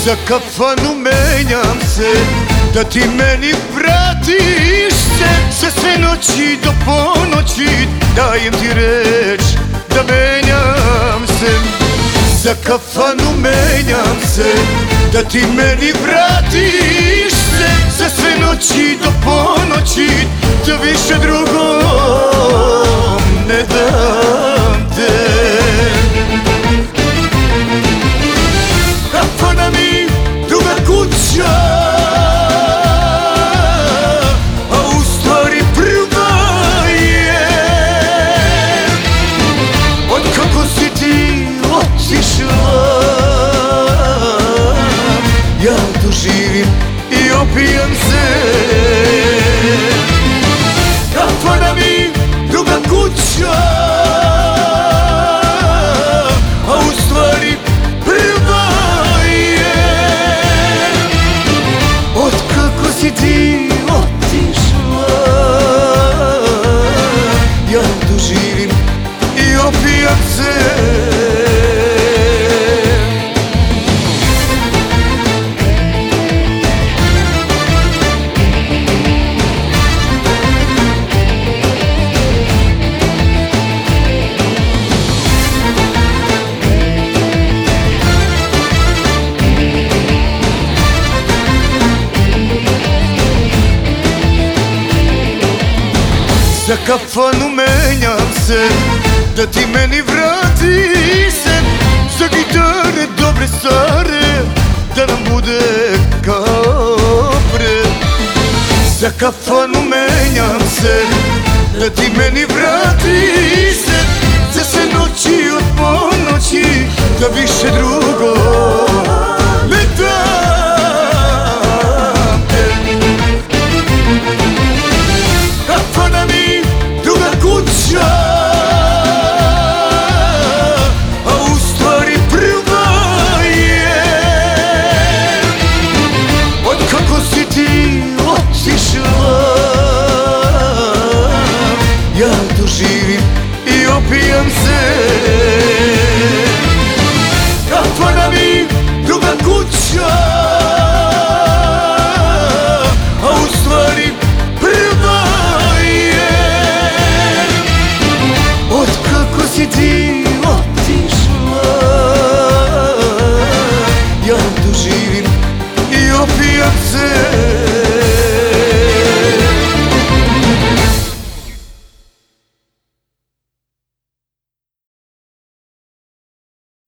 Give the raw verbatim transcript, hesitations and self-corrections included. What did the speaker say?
Za kafanu menjam se, da ti meni vratiš se. Za sve noći do ponoći dajem ti reč da menjam se. Za kafanu menjam se, da ti meni vratiš se. Za sve noći do ponoći, da više drugom ne dam te. Kafana mi druga kuća, a u stvari prva je. Od kako si ti otišla, ja tu živim i opijam se. Kafana mi druga kuća, a u stvari prva je. Od kako si ti otišla, ja tu živim i opijam se. Za kafanu menjam se, da ti meni vrati se. Za gitare dobre stare, da nam bude kao pre. Za kafanu menjam se, da ti meni vrati se. Za sve noći od ponoći, da više drugo ne dam te. Kafana mi druga kuća, a u stvari prva je. Od kako si ti otišla, ja tu živim i opijam se. Kafana mi druga kuća, a u stvari prva je. Od kako si ti otišla, ja tu živim i opijam se.